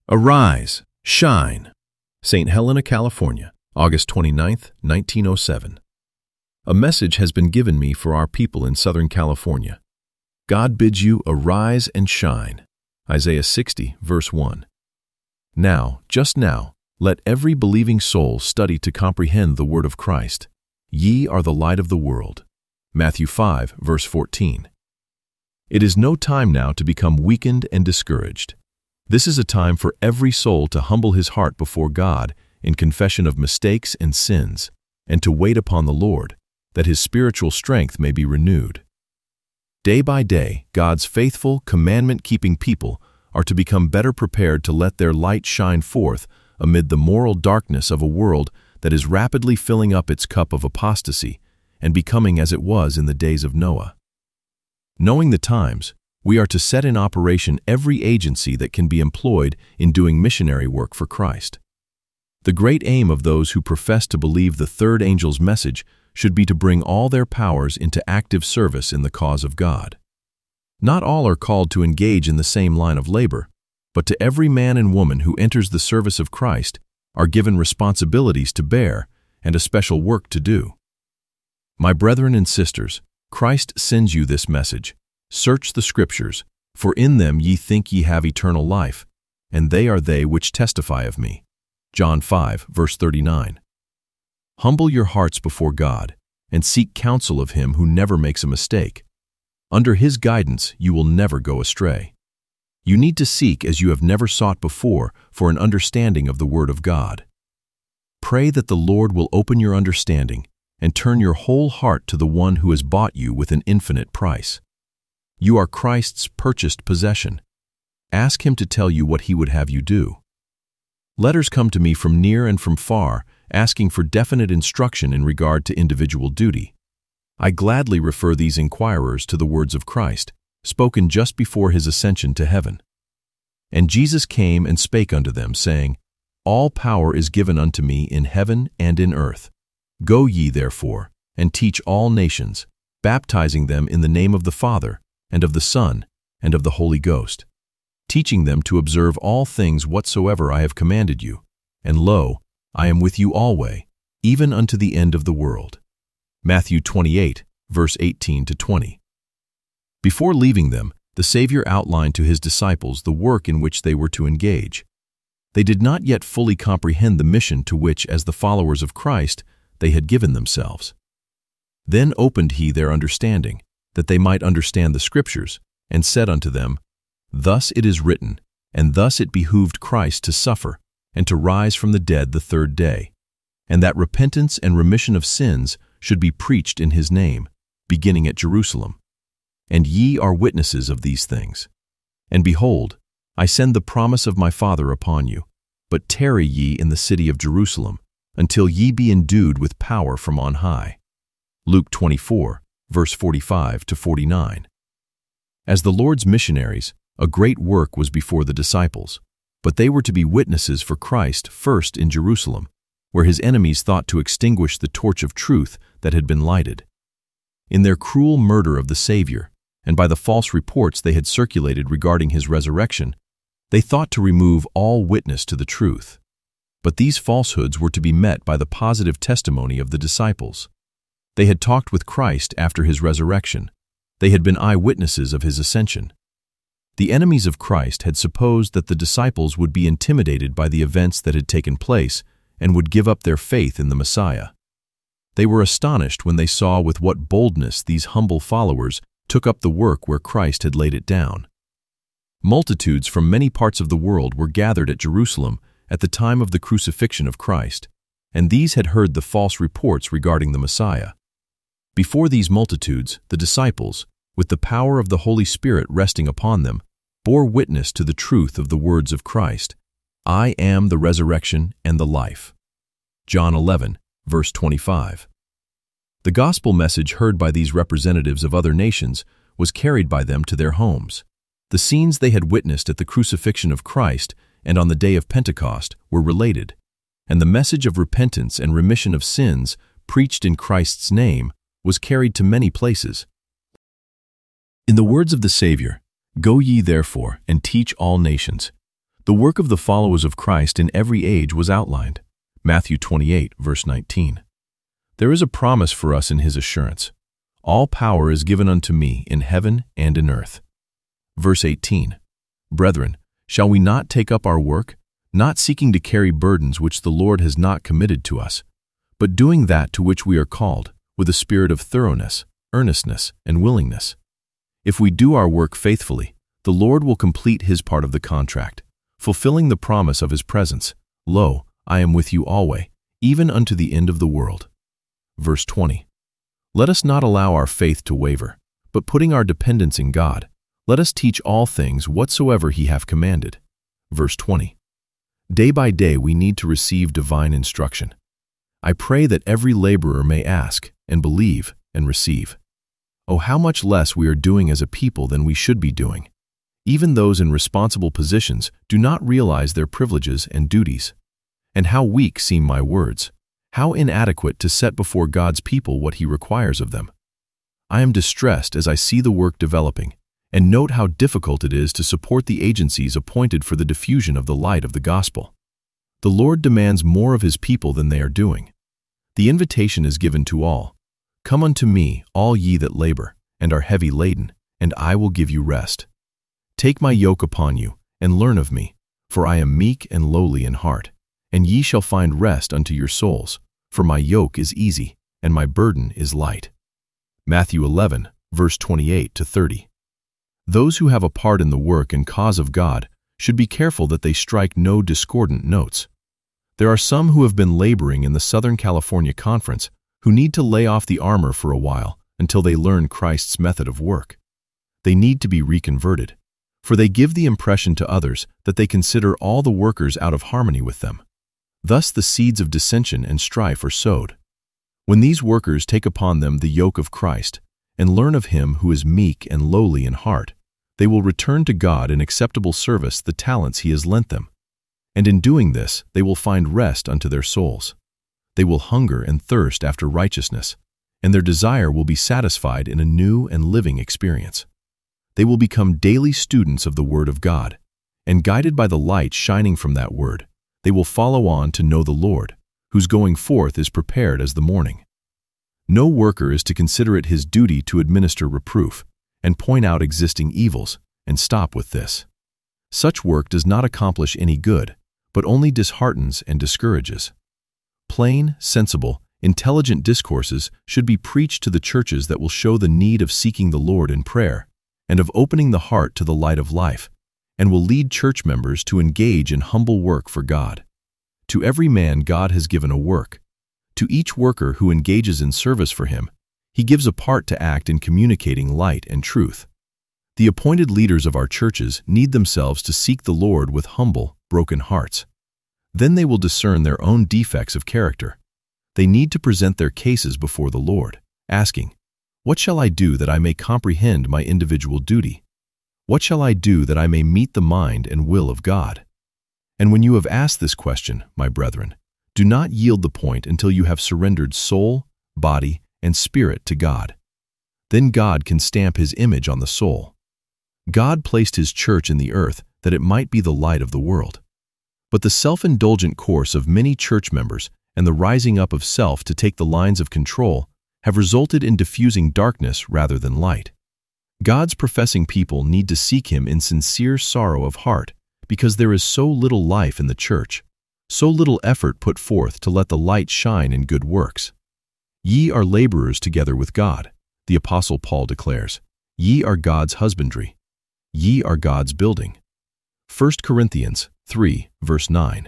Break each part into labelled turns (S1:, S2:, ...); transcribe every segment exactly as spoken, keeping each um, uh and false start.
S1: Arise, Shine. Saint Helena, California, August twenty-ninth, nineteen oh seven. A message has been given me for our people in Southern California. God bids you arise and shine. Isaiah sixty, verse one. Now, just now, let every believing soul study to comprehend the word of Christ. Ye are the light of the world. Matthew five, verse fourteen. It is no time now to become weakened and discouraged. This is a time for every soul to humble his heart before God in confession of mistakes and sins, and to wait upon the Lord, that his spiritual strength may be renewed. Day by day, God's faithful, commandment-keeping people are to become better prepared to let their light shine forth amid the moral darkness of a world that is rapidly filling up its cup of apostasy and becoming as it was in the days of Noah. Knowing the times, we are to set in operation every agency that can be employed in doing missionary work for Christ. The great aim of those who profess to believe the third angel's message should be to bring all their powers into active service in the cause of God. Not all are called to engage in the same line of labor, but to every man and woman who enters the service of Christ are given responsibilities to bear and a special work to do. My brethren and sisters, Christ sends you this message. Search the Scriptures, for in them ye think ye have eternal life, and they are they which testify of me. John five, verse thirty-nine. Humble your hearts before God, and seek counsel of him who never makes a mistake. Under his guidance you will never go astray. You need to seek as you have never sought before for an understanding of the Word of God. Pray that the Lord will open your understanding and turn your whole heart to the one who has bought you with an infinite price. You are Christ's purchased possession. Ask him to tell you what he would have you do. Letters come to me from near and from far, asking for definite instruction in regard to individual duty. I gladly refer these inquirers to the words of Christ, spoken just before his ascension to heaven. And Jesus came and spake unto them, saying, All power is given unto me in heaven and in earth. Go ye therefore, and teach all nations, baptizing them in the name of the Father, and of the Son, and of the Holy Ghost, teaching them to observe all things whatsoever I have commanded you. And lo, I am with you alway, even unto the end of the world. Matthew twenty-eight, verse eighteen to twenty. Before leaving them, the Savior outlined to his disciples the work in which they were to engage. They did not yet fully comprehend the mission to which, as the followers of Christ, they had given themselves. Then opened he their understanding, that they might understand the Scriptures, and said unto them, Thus it is written, and thus it behooved Christ to suffer, and to rise from the dead the third day, and that repentance and remission of sins should be preached in his name, beginning at Jerusalem. And ye are witnesses of these things. And behold, I send the promise of my Father upon you, but tarry ye in the city of Jerusalem, until ye be endued with power from on high. Luke twenty-four, verse forty-five to forty-nine. As the Lord's missionaries, a great work was before the disciples, but they were to be witnesses for Christ first in Jerusalem, where his enemies thought to extinguish the torch of truth that had been lighted. In their cruel murder of the Savior, and by the false reports they had circulated regarding his resurrection, they thought to remove all witness to the truth. But these falsehoods were to be met by the positive testimony of the disciples. They had talked with Christ after his resurrection. They had been eyewitnesses of his ascension. The enemies of Christ had supposed that the disciples would be intimidated by the events that had taken place and would give up their faith in the Messiah. They were astonished when they saw with what boldness these humble followers took up the work where Christ had laid it down. Multitudes from many parts of the world were gathered at Jerusalem at the time of the crucifixion of Christ, and these had heard the false reports regarding the Messiah. Before these multitudes, the disciples, with the power of the Holy Spirit resting upon them, bore witness to the truth of the words of Christ, I am the resurrection and the life. John eleven, verse twenty-five. The gospel message heard by these representatives of other nations was carried by them to their homes. The scenes they had witnessed at the crucifixion of Christ and on the day of Pentecost were related, and the message of repentance and remission of sins preached in Christ's name was carried to many places. In the words of the Savior, Go ye therefore and teach all nations, The work of the followers of Christ in every age was outlined. Matthew twenty-eight, verse nineteen. There is a promise for us in his assurance. All power is given unto me in heaven and in earth. Verse eighteen. Brethren, shall we not take up our work, not seeking to carry burdens which the Lord has not committed to us, but doing that to which we are called, with a spirit of thoroughness, earnestness, and willingness? If we do our work faithfully, the Lord will complete his part of the contract, fulfilling the promise of his presence. Lo, I am with you always, even unto the end of the world. Verse twenty. Let us not allow our faith to waver, but putting our dependence in God, let us teach all things whatsoever he hath commanded. Verse twenty. Day by day we need to receive divine instruction. I pray that every laborer may ask, and believe, and receive. Oh, how much less we are doing as a people than we should be doing. Even those in responsible positions do not realize their privileges and duties. And how weak seem my words, how inadequate to set before God's people what he requires of them. I am distressed as I see the work developing, and note how difficult it is to support the agencies appointed for the diffusion of the light of the gospel. The Lord demands more of his people than they are doing. The invitation is given to all. Come unto me, all ye that labor, and are heavy laden, and I will give you rest. Take my yoke upon you, and learn of me, for I am meek and lowly in heart, and ye shall find rest unto your souls, for my yoke is easy, and my burden is light. Matthew eleven, verse twenty-eight to thirty. Those who have a part in the work and cause of God should be careful that they strike no discordant notes. There are some who have been laboring in the Southern California Conference who need to lay off the armor for a while until they learn Christ's method of work. They need to be reconverted, for they give the impression to others that they consider all the workers out of harmony with them. Thus the seeds of dissension and strife are sowed. When these workers take upon them the yoke of Christ and learn of him who is meek and lowly in heart, they will return to God in acceptable service the talents he has lent them. And in doing this, they will find rest unto their souls. They will hunger and thirst after righteousness, and their desire will be satisfied in a new and living experience. They will become daily students of the Word of God, and guided by the light shining from that Word, they will follow on to know the Lord, whose going forth is prepared as the morning. No worker is to consider it his duty to administer reproof, and point out existing evils, and stop with this. Such work does not accomplish any good, but only disheartens and discourages. Plain, sensible, intelligent discourses should be preached to the churches that will show the need of seeking the Lord in prayer, and of opening the heart to the light of life, and will lead church members to engage in humble work for God. To every man God has given a work. To each worker who engages in service for him, he gives a part to act in communicating light and truth. The appointed leaders of our churches need themselves to seek the Lord with humble, broken hearts. Then they will discern their own defects of character. They need to present their cases before the Lord, asking, "What shall I do that I may comprehend my individual duty? What shall I do that I may meet the mind and will of God?" And when you have asked this question, my brethren, do not yield the point until you have surrendered soul, body, and spirit to God. Then God can stamp his image on the soul. God placed his church in the earth that it might be the light of the world. But the self-indulgent course of many church members and the rising up of self to take the lines of control have resulted in diffusing darkness rather than light. God's professing people need to seek him in sincere sorrow of heart because there is so little life in the church, so little effort put forth to let the light shine in good works. Ye are laborers together with God, the Apostle Paul declares. Ye are God's husbandry. Ye are God's building. First Corinthians three, verse nine.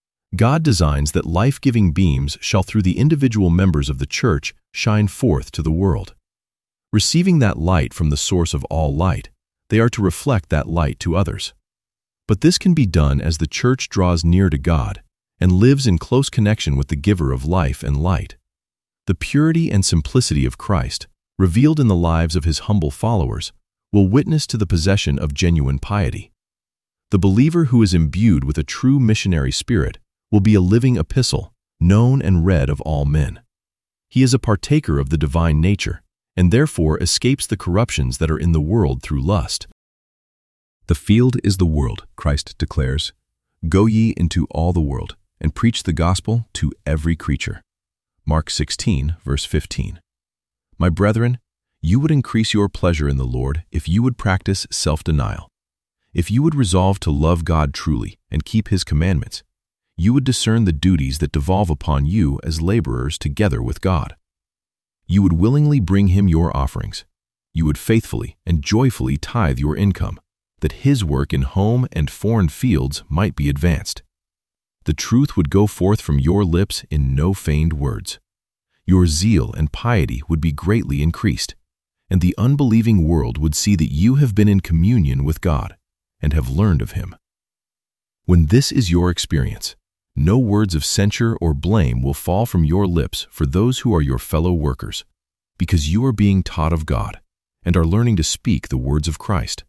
S1: God designs that life-giving beams shall through the individual members of the church shine forth to the world. Receiving that light from the source of all light, they are to reflect that light to others. But this can be done as the church draws near to God and lives in close connection with the giver of life and light. The purity and simplicity of Christ, revealed in the lives of his humble followers, will witness to the possession of genuine piety. The believer who is imbued with a true missionary spirit will be a living epistle, known and read of all men. He is a partaker of the divine nature, and therefore escapes the corruptions that are in the world through lust. The field is the world, Christ declares, Go ye into all the world, and preach the gospel to every creature. Mark sixteen, verse fifteen. My brethren, you would increase your pleasure in the Lord if you would practice self-denial. If you would resolve to love God truly and keep His commandments, you would discern the duties that devolve upon you as laborers together with God. You would willingly bring Him your offerings. You would faithfully and joyfully tithe your income, that His work in home and foreign fields might be advanced. The truth would go forth from your lips in no feigned words. Your zeal and piety would be greatly increased, and the unbelieving world would see that you have been in communion with God and have learned of Him. When this is your experience, no words of censure or blame will fall from your lips for those who are your fellow workers, because you are being taught of God and are learning to speak the words of Christ.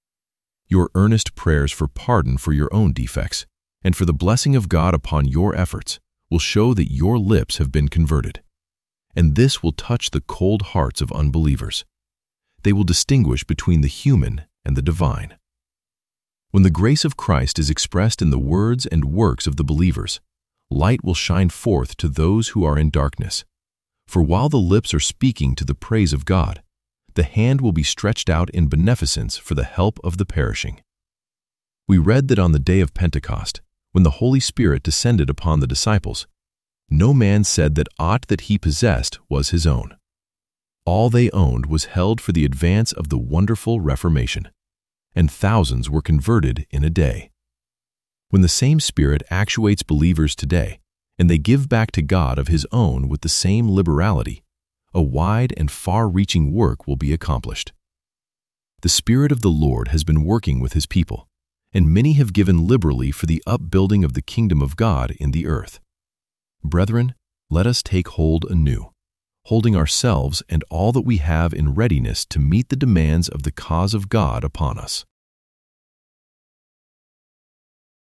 S1: Your earnest prayers for pardon for your own defects and for the blessing of God upon your efforts will show that your lips have been converted, and this will touch the cold hearts of unbelievers. They will distinguish between the human and the divine. When the grace of Christ is expressed in the words and works of the believers, light will shine forth to those who are in darkness. For while the lips are speaking to the praise of God, the hand will be stretched out in beneficence for the help of the perishing. We read that on the day of Pentecost, when the Holy Spirit descended upon the disciples, no man said that aught that he possessed was his own. All they owned was held for the advance of the wonderful Reformation, and thousands were converted in a day. When the same Spirit actuates believers today, and they give back to God of His own with the same liberality, a wide and far-reaching work will be accomplished. The Spirit of the Lord has been working with His people, and many have given liberally for the upbuilding of the kingdom of God in the earth. Brethren, let us take hold anew, holding ourselves and all that we have in readiness to meet the demands of the cause of God upon us.